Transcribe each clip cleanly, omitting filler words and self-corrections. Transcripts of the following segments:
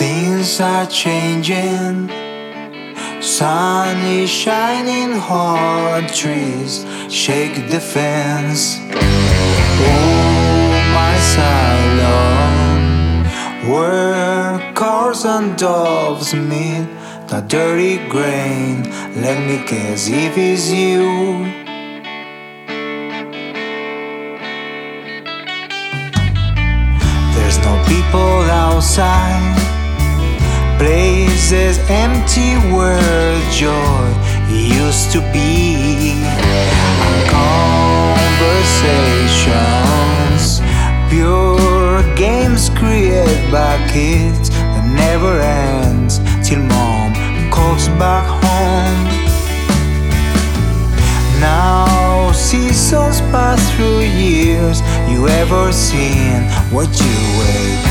Things are changing, sun is shining hard, trees shake the fence. Oh, my silence, where cars and doves meet the dirty grain. Let me guess if it's you. There's no people outside, places empty where joy used to be. Conversations, pure games created by kids that never ends till mom calls back home. Now seasons pass through years. You ever seen what you wait?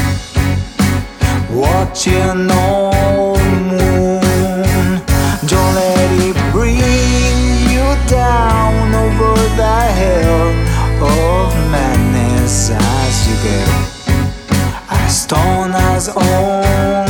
Watching old moon, don't let it bring you down over the hill of madness as you get as stone as old.